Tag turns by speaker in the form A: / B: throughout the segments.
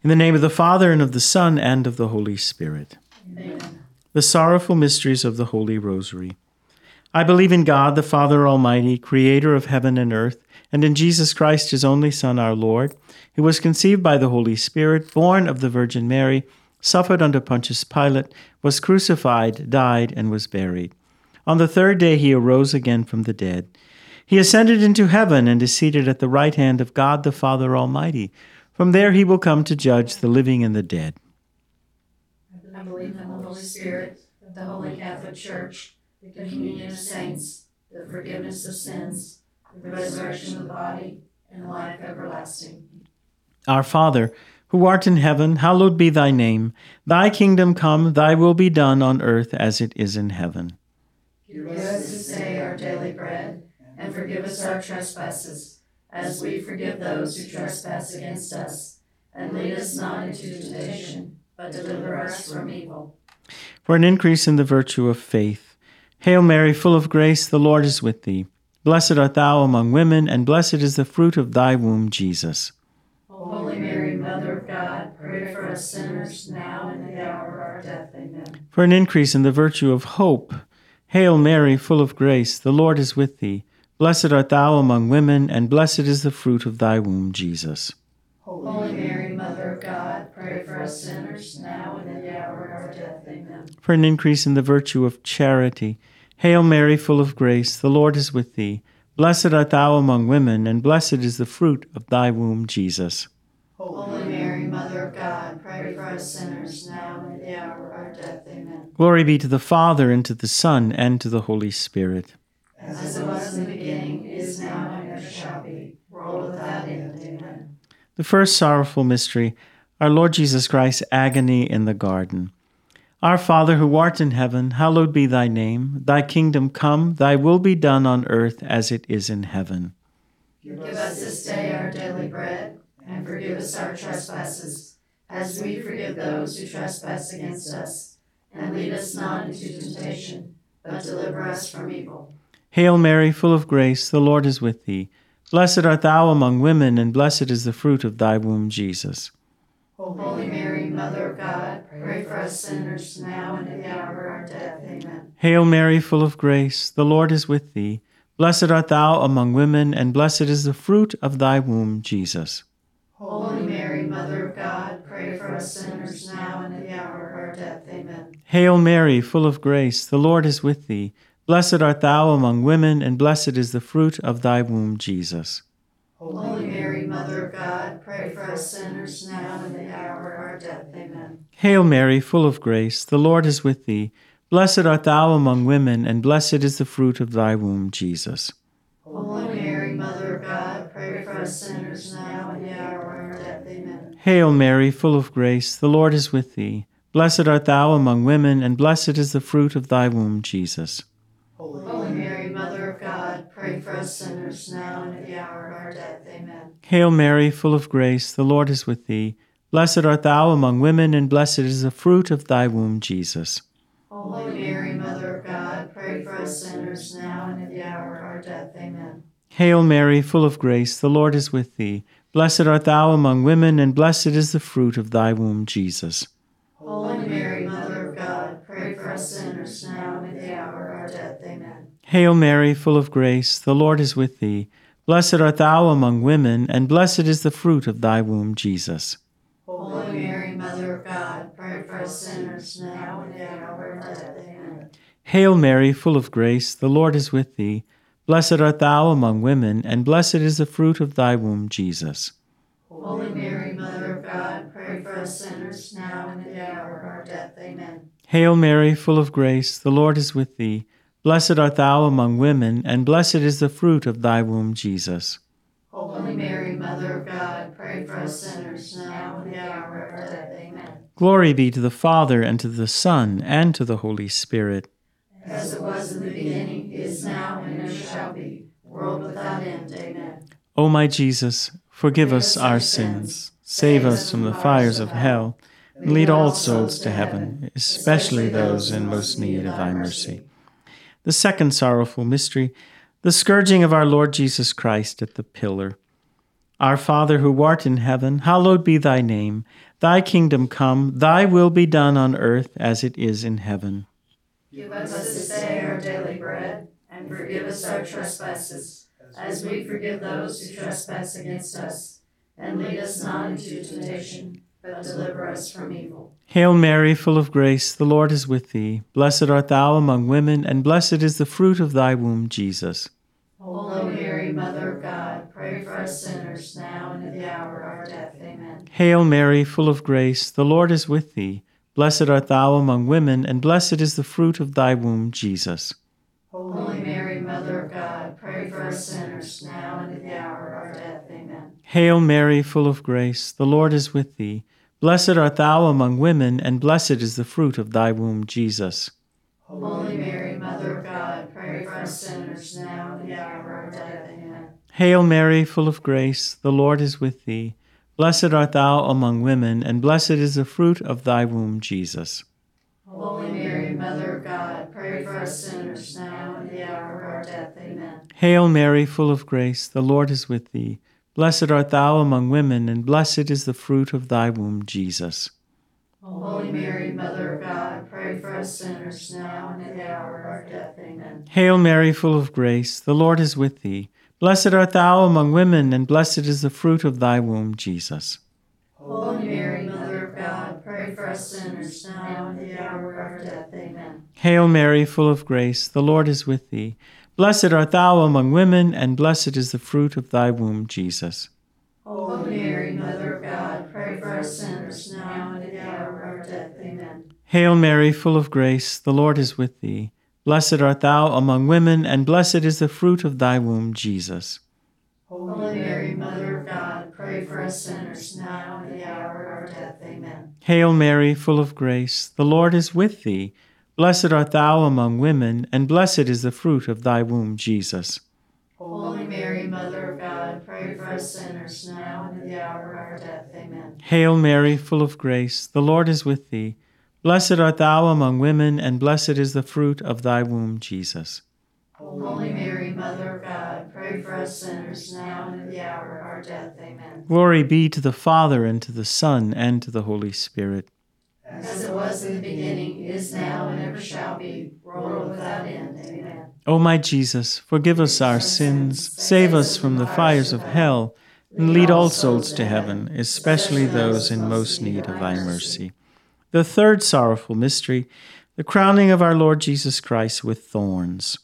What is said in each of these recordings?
A: In the name of the Father, and of the Son, and of the Holy Spirit.
B: Amen.
A: The sorrowful mysteries of the Holy Rosary. I believe in God, the Father Almighty, creator of heaven and earth, and in Jesus Christ, his only Son, our Lord, who was conceived by the Holy Spirit, born of the Virgin Mary, suffered under Pontius Pilate, was crucified, died, and was buried. On the third day he arose again from the dead. He ascended into heaven and is seated at the right hand of God, the Father Almighty. From there he will come to judge the living and the dead.
B: I believe in the Holy Spirit, the Holy Catholic Church, the communion of saints, the forgiveness of sins, the resurrection of the body, and life everlasting.
A: Our Father, who art in heaven, hallowed be thy name. Thy kingdom come, thy will be done on earth as it is in heaven.
B: Give us this day our daily bread, and forgive us our trespasses, as we forgive those who trespass against us. And lead us not into temptation, but deliver us from evil.
A: For an increase in the virtue of faith. Hail Mary, full of grace, the Lord is with thee. Blessed art thou among women, and blessed is the fruit of thy womb, Jesus.
B: Holy Mary, Mother of God, pray for us sinners, now and at the hour of our death. Amen.
A: For an increase in the virtue of hope. Hail Mary, full of grace, the Lord is with thee. Blessed art thou among women, and blessed is the fruit of thy womb, Jesus.
B: Holy Mary, Mother of God, pray for us sinners, now and at the hour of our death. Amen.
A: For an increase in the virtue of charity. Hail Mary, full of grace, the Lord is with thee. Blessed art thou among women, and blessed is the fruit of thy womb, Jesus.
B: Holy Mary, Mother of God, pray for us sinners, now and at the hour of our death. Amen.
A: Glory be to the Father, and to the Son, and to the Holy Spirit.
B: As it was in the beginning, is now, and ever shall be, world without end. Amen.
A: The first sorrowful mystery, our Lord Jesus Christ's agony in the garden. Our Father, who art in heaven, hallowed be thy name. Thy kingdom come, thy will be done on earth as it is in heaven.
B: Give us this day our daily bread, and forgive us our trespasses, as we forgive those who trespass against us. And lead us not into temptation, but deliver us from evil.
A: Hail Mary, full of grace, the Lord is with thee. Blessed art thou among women, and blessed is the fruit of thy womb, Jesus.
B: Holy Mary, Mother of God, pray for us sinners, now and at the hour of our death. Amen.
A: Hail Mary, full of grace, the Lord is with thee. Blessed art thou among women, and blessed is the fruit of thy womb, Jesus.
B: Holy Mary, Mother of God, pray for us sinners, now and at the hour of our death. Amen.
A: Hail Mary, full of grace, the Lord is with thee. Blessed art thou among women, and blessed is the fruit of thy womb, Jesus.
B: Holy Mary, Mother of God, pray for us sinners, now and at the hour of our death. Amen.
A: Hail Mary, full of grace, the Lord is with thee. Blessed art thou among women, and blessed is the fruit of thy womb, Jesus.
B: Holy Mary, Mother of God, pray for us sinners, now and at the hour of our death. Amen.
A: Hail Mary, full of grace, the Lord is with thee. Blessed art thou among women, and blessed is the fruit of thy womb, Jesus.
B: Holy Mary, Mother of God, pray for us sinners, now and at the hour of our death. Amen.
A: Hail Mary, full of grace, the Lord is with thee. Blessed art thou among women, and blessed is the fruit of thy womb, Jesus.
B: Holy Mary, Mother of God, pray for us sinners, now and at the hour of our death. Amen.
A: Hail Mary, full of grace, the Lord is with thee. Blessed art thou among women, and blessed is the fruit of thy womb, Jesus.
B: Holy Mary, Mother of God, pray for us sinners, now and at the hour of our death. Amen.
A: Hail Mary, full of grace, the Lord is with thee. Blessed art thou among women, and blessed is the fruit of thy womb, Jesus.
B: Holy Mary, Mother of God, pray for us sinners, now and at the hour of our death. Amen.
A: Hail Mary, full of grace, the Lord is with thee. Blessed art thou among women, and blessed is the fruit of thy womb, Jesus.
B: Holy Mary, Mother of God, pray for us sinners, now and at the hour of our death. Amen.
A: Hail Mary, full of grace, the Lord is with thee. Blessed art thou among women, and blessed is the fruit of thy womb, Jesus.
B: Holy Mary, Mother of God, pray for us sinners, now and at the hour of our death. Amen.
A: Glory be to the Father, and to the Son, and to the Holy Spirit.
B: As it was in the beginning, is now, and ever shall be, world without end. Amen.
A: O my Jesus, forgive us our sins, save us from the fires of hell, and lead all souls to heaven, especially those in most need of thy mercy. The second sorrowful mystery, the scourging of our Lord Jesus Christ at the pillar. Our Father who art in heaven, hallowed be thy name. Thy kingdom come, thy will be done on earth as it is in heaven.
B: Give us this day our daily bread, and forgive us our trespasses, as we forgive those who trespass against us. And lead us not into temptation, but deliver us from evil.
A: Hail Mary, full of grace, the Lord is with thee. Blessed art thou among women, and blessed is the fruit of thy womb, Jesus.
B: Holy Mary, Mother of God, pray for us sinners, now and at the hour of our death. Amen.
A: Hail Mary, full of grace, the Lord is with thee. Blessed art thou among women, and blessed is the fruit of thy womb, Jesus.
B: Holy Mary, Mother of God, pray for us sinners, now and at the hour of our death. Amen.
A: Hail Mary, full of grace, the Lord is with thee. Blessed art thou among women, and blessed is the fruit of thy womb, Jesus.
B: Holy Mary, Mother of God, pray for us sinners, now and at the hour of our death. Amen.
A: Hail Mary, full of grace, the Lord is with thee. Blessed art thou among women, and blessed is the fruit of thy womb, Jesus.
B: Holy Mary, Mother of God, pray for us sinners, now and at the hour of our death. Amen.
A: Hail Mary, full of grace, the Lord is with thee. Blessed art thou among women, and blessed is the fruit of thy womb, Jesus.
B: Holy Mary, Mother of God, pray for us sinners, now and at the hour of our death. Amen.
A: Hail Mary, full of grace, the Lord is with thee. Blessed art thou among women, and blessed is the fruit of thy womb, Jesus.
B: Holy Mary, Mother of God, pray for us sinners, now and at the hour of our death. Amen.
A: Hail Mary, full of grace, the Lord is with thee. Blessed art thou among women, and blessed is the fruit of thy womb, Jesus.
B: Holy Mary, Mother of God, pray for us sinners, now and at the hour of our death. Amen.
A: Hail Mary, full of grace, the Lord is with thee. Blessed art thou among women, and blessed is the fruit of thy womb, Jesus.
B: Holy Mary, Mother of God, pray for us sinners, now and at the hour of our death. Amen.
A: Hail Mary, full of grace, the Lord is with thee. Blessed art thou among women, and blessed is the fruit of thy womb, Jesus.
B: Holy Mary, Mother of God, pray for us sinners, now and at the hour of our death. Amen.
A: Hail Mary, full of grace, the Lord is with thee. Blessed art thou among women, and blessed is the fruit of thy womb, Jesus.
B: Holy Mary, Mother of God, pray for us sinners, now and at the hour of our death. Amen.
A: Glory be to the Father, and to the Son, and to the Holy Spirit.
B: As it was in the beginning, is now, and ever shall be, world without end. Amen.
A: O my Jesus, forgive us our sins, save us from the fires of hell, and lead all souls to heaven, especially those in most need of thy mercy. The third sorrowful mystery, the crowning of our Lord Jesus Christ with thorns.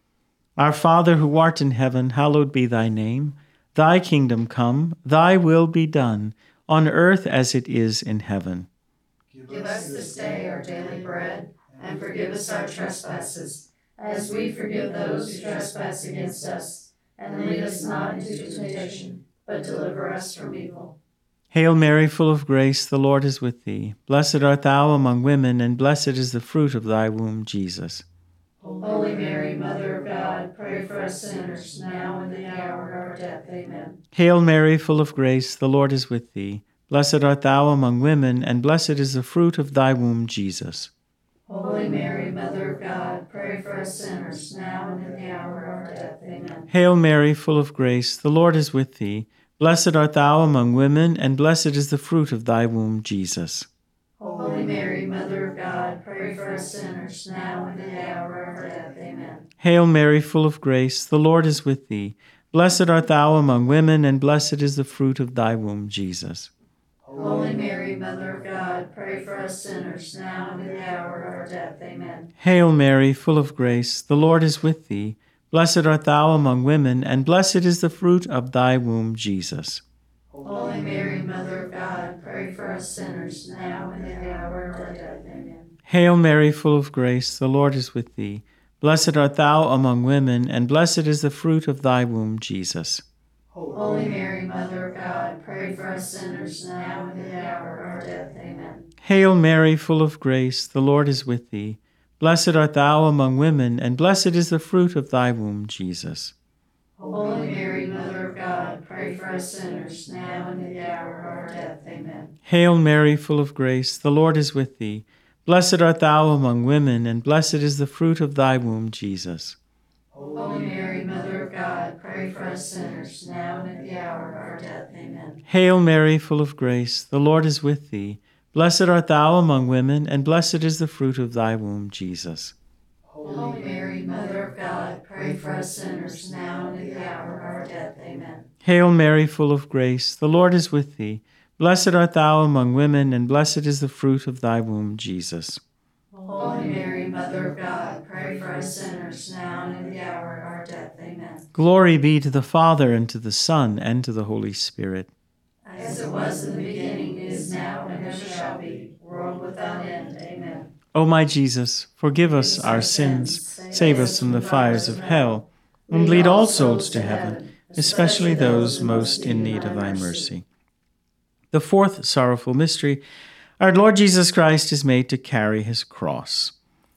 A: Our Father who art in heaven, hallowed be thy name. Thy kingdom come, thy will be done, on earth as it is in heaven.
B: Give us this day our daily bread, and forgive us our trespasses, as we forgive those who trespass against us. And lead us not into temptation, but deliver us from evil.
A: Hail Mary, full of grace, the Lord is with thee. Blessed art thou among women, and blessed is the fruit of thy womb, Jesus.
B: Holy Mary, Mother of God, pray for us sinners, now and at the hour of our death. Amen.
A: Hail Mary, full of grace, the Lord is with thee. Blessed art thou among women, and blessed is the fruit of thy womb, Jesus.
B: Holy Mary, Mother of God, pray for us sinners, now and at the hour of our death. Amen.
A: Hail Mary, full of grace, the Lord is with thee. Blessed art thou among women, and blessed is the fruit of thy womb, Jesus.
B: Holy Mary, Mother of God, pray for us sinners, now and at the hour of our death. Amen.
A: Hail Mary, full of grace, the Lord is with thee. Blessed art thou among women, and blessed is the fruit of thy womb, Jesus.
B: Holy Mary, Mother of God, pray for us sinners, now and at the hour of our death. Amen.
A: Hail Mary, full of grace, the Lord is with thee. Blessed art thou among women, and blessed is the fruit of thy womb, Jesus.
B: Holy Mary, Mother of God, pray for us sinners, now and at the hour of our death. Amen.
A: Hail Mary, full of grace, the Lord is with thee. Blessed art thou among women, and blessed is the fruit of thy womb, Jesus.
B: Holy Mary, Mother of God, pray for us sinners, now and at the hour of our death. Amen.
A: Hail Mary, full of grace, the Lord is with thee. Blessed art thou among women, and blessed is the fruit of thy womb, Jesus.
B: Holy Mary, Mother of God, pray for us sinners, now and at the hour of our death. Amen.
A: Hail Mary, full of grace, the Lord is with thee. Blessed art thou among women, and blessed is the fruit of thy womb, Jesus.
B: Holy Mary, Mother of God, pray pray for us sinners, now and at the hour of our death. Amen.
A: Hail Mary, full of grace, the Lord is with thee. Blessed art thou among women, and blessed is the fruit of thy womb, Jesus.
B: Holy Mary, Mother of God, pray for us sinners, now and at the hour of our death. Amen.
A: Hail Mary, full of grace, the Lord is with thee. Blessed art thou among women, and blessed is the fruit of thy womb, Jesus.
B: Holy Mary, Mother of God, pray for us sinners, now and at the hour of our death. Amen.
A: Glory be to the Father, and to the Son, and to the Holy Spirit.
B: As it was in the beginning, is now, and ever shall be, world without end. Amen.
A: O my Jesus, forgive us our sins, save us from the fires of hell, and lead all souls to heaven, especially those most in need of thy mercy. The fourth sorrowful mystery, our Lord Jesus Christ is made to carry his cross.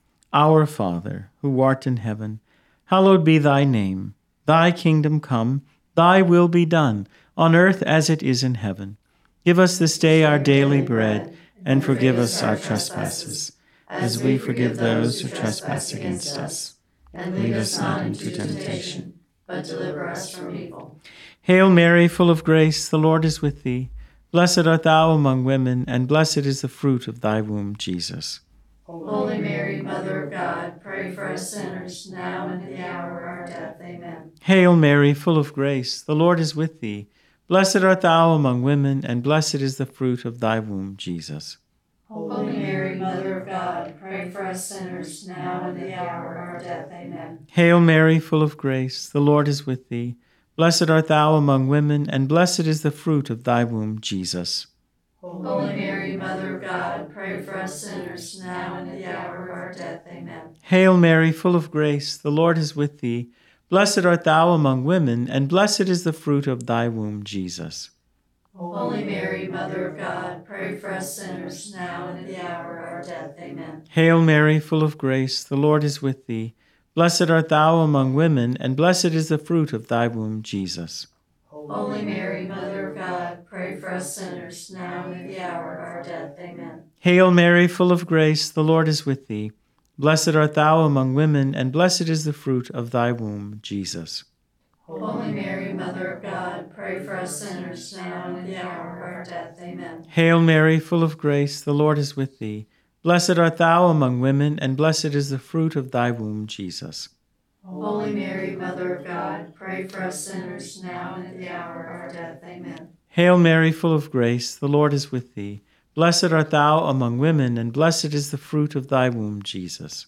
A: Our Father, who art in heaven, hallowed be thy name. Thy kingdom come, thy will be done, on earth as it is in heaven. Give us this day our daily bread, and forgive us our trespasses, as we forgive those who trespass against us.
B: And lead us not into temptation, but deliver us from evil.
A: Hail Mary, full of grace, the Lord is with thee. Blessed art thou among women, and blessed is the fruit of thy womb, Jesus.
B: Holy Mary, Mother of God, pray for us sinners, now and at the hour of our death. Amen.
A: Hail Mary, full of grace, the Lord is with thee. Blessed art thou among women, and blessed is the fruit of thy womb, Jesus.
B: Holy Mary, Mother of God, pray for us sinners, now and at the hour of our death. Amen.
A: Hail Mary, full of grace, the Lord is with thee. Blessed art thou among women, and blessed is the fruit of thy womb, Jesus.
B: Holy Mary, Mother of God, pray for us sinners, now and at the hour of our death. Amen.
A: Hail Mary, full of grace, the Lord is with thee. Blessed art thou among women, and blessed is the fruit of thy womb, Jesus.
B: Holy Mary, Mother of God, pray for us sinners, now and at the hour of our death. Amen.
A: Hail Mary, full of grace, the Lord is with thee. Blessed art thou among women, and blessed is the fruit of thy womb, Jesus.
B: Holy Mary, Mother of God, pray for us sinners, now and at the hour of our death. Amen.
A: Hail Mary, full of grace, the Lord is with thee. Blessed art thou among women, and blessed is the fruit of thy womb, Jesus.
B: Holy Mary, Mother of God, pray for us sinners, now and at the hour of our death. Amen.
A: Hail Mary, full of grace, the Lord is with thee. Blessed art thou among women, and blessed is the fruit of thy womb, Jesus.
B: Holy Mary, Mother of God, pray for us sinners, now and at the hour of our death. Amen.
A: Hail Mary, full of grace, the Lord is with thee. Blessed art thou among women, and blessed is the fruit of thy womb, Jesus.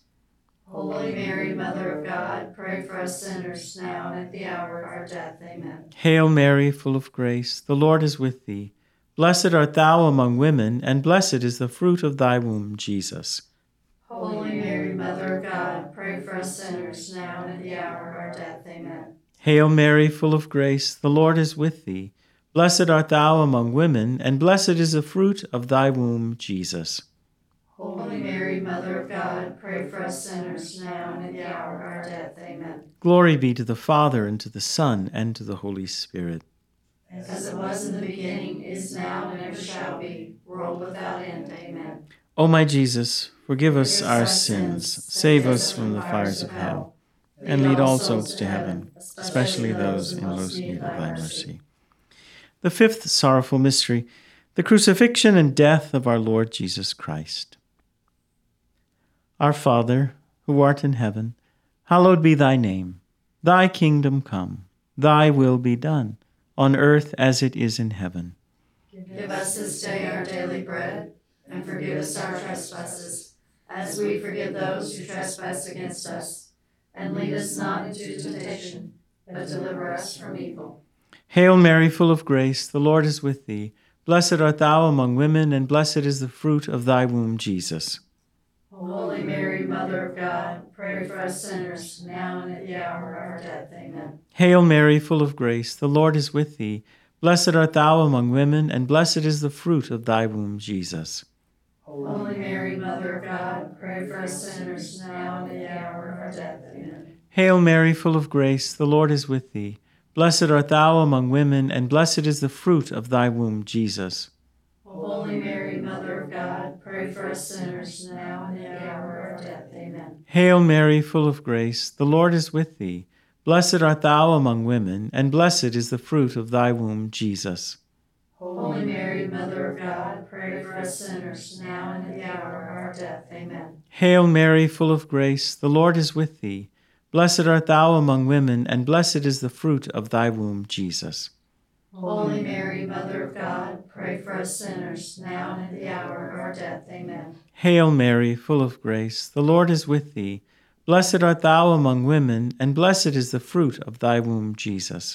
B: Holy Mary, Mother of God, pray for us sinners, now and at the hour of our death. Amen.
A: Hail Mary, full of grace, the Lord is with thee. Blessed art thou among women, and blessed is the fruit of thy womb, Jesus.
B: Holy Mary, Mother of God, pray for us sinners, now and at the hour of our death. Amen.
A: Hail Mary, full of grace, the Lord is with thee. Blessed art thou among women, and blessed is the fruit of thy womb, Jesus.
B: Holy Mary, Mother of God, pray for us sinners, now and at the hour of our death. Amen.
A: Glory be to the Father, and to the Son, and to the Holy Spirit.
B: As it was in the beginning, is now, and ever shall be, world without end. Amen.
A: O my Jesus, forgive us our sins, save us from the fires of hell, and lead all souls to heaven, especially those in most need of thy mercy. The fifth sorrowful mystery, the crucifixion and death of our Lord Jesus Christ. Our Father, who art in heaven, hallowed be thy name. Thy kingdom come, thy will be done, on earth as it is in heaven.
B: Give us this day our daily bread, and forgive us our trespasses, as we forgive those who trespass against us. And lead us not into temptation, but deliver us from evil.
A: Hail Mary, full of grace, the Lord is with thee. Blessed art thou among women, and blessed is the fruit of thy womb, Jesus.
B: Holy Mary, Mother of God, pray for us sinners, now and at the hour of our death. Amen.
A: Hail Mary, full of grace, the Lord is with thee. Blessed art thou among women, and blessed is the fruit of thy womb, Jesus.
B: Holy Mary, Mother of God, pray for us sinners, now and at the hour of our death. Amen.
A: Hail Mary, full of grace, the Lord is with thee. Blessed art thou among women, and blessed is the fruit of thy womb, Jesus.
B: Holy Mary, Mother of God, pray for us sinners, now and at the hour of our death. Amen.
A: Hail Mary, full of grace, the Lord is with thee. Blessed art thou among women, and blessed is the fruit of thy womb, Jesus.
B: Holy Mary, Mother of God, pray for us sinners, now and at the hour of our death. Amen.
A: Hail Mary, full of grace, the Lord is with thee. Blessed art thou among women, and blessed is the fruit of thy womb, Jesus.
B: Holy Mary, Mother of God, pray for us sinners, now and at the hour of our death. Amen.
A: Hail Mary, full of grace, the Lord is with thee. Blessed art thou among women, and blessed is the fruit of thy womb, Jesus.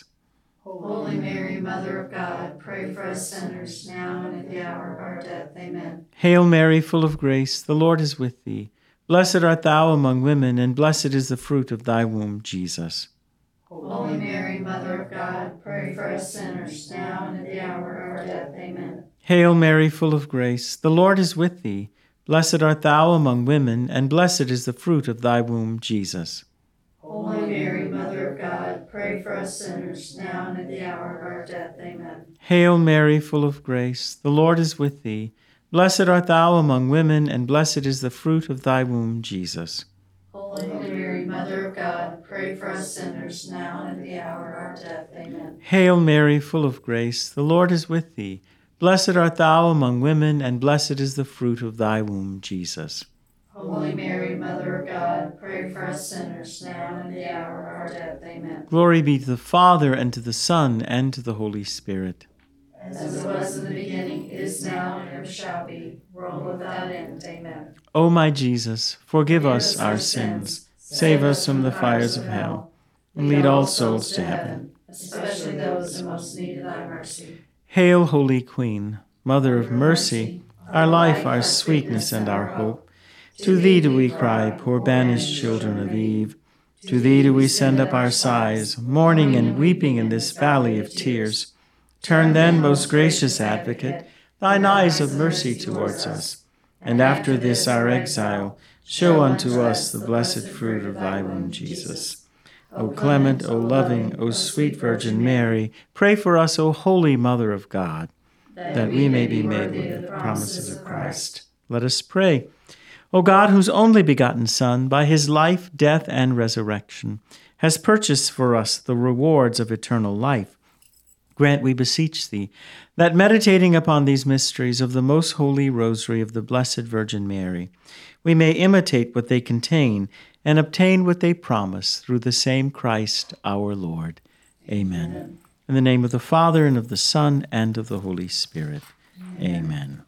B: Holy Mary, Mother of God, pray for us sinners, now and at the hour of our death. Amen.
A: Hail Mary, full of grace, the Lord is with thee. Blessed art thou among women, and blessed is the fruit of thy womb, Jesus.
B: Holy Mary, Mother of God, pray for us sinners, now and at the hour of our death. Amen.
A: Hail Mary, full of grace, the Lord is with thee. Blessed art thou among women, and blessed is the fruit of thy womb, Jesus.
B: Holy Mary, Mother of God, pray for us sinners, now and at the hour of our death. Amen.
A: Hail Mary, full of grace, the Lord is with thee. Blessed art thou among women, and blessed is the fruit of thy womb, Jesus.
B: Holy Mary, Mother of God, pray for us sinners, now and at the hour of our death. Amen.
A: Hail Mary, full of grace, the Lord is with thee. Blessed art thou among women, and blessed is the fruit of thy womb, Jesus.
B: Holy Mary, Mother of God, pray for us sinners, now and at the hour of our death. Amen.
A: Glory be to the Father, and to the Son, and to the Holy Spirit.
B: As it was in the beginning, is now, and ever shall be, world without end. Amen.
A: O my Jesus, forgive us our sins, save us from the fires of hell, and lead all souls to heaven,
B: especially those in most need of thy mercy.
A: Hail, Holy Queen, Mother of mercy, our life, our sweetness, and our hope. To thee do we cry, poor banished children of Eve. To thee do we send up our sighs, mourning and weeping in this valley of tears. Turn then, most gracious Advocate, thine eyes of mercy towards us, and after this our exile, show unto us the blessed fruit of thy womb, Jesus. O clement, O loving, O sweet Virgin Mary, pray for us, O holy Mother of God, that we may be made with the promises of Christ. Let us pray. O God, whose only begotten Son, by his life, death, and resurrection, has purchased for us the rewards of eternal life, grant, we beseech thee, that meditating upon these mysteries of the most holy rosary of the Blessed Virgin Mary, we may imitate what they contain and obtain what they promise through the same Christ our Lord. Amen. In the name of the Father, and of the Son, and of the Holy Spirit. Amen.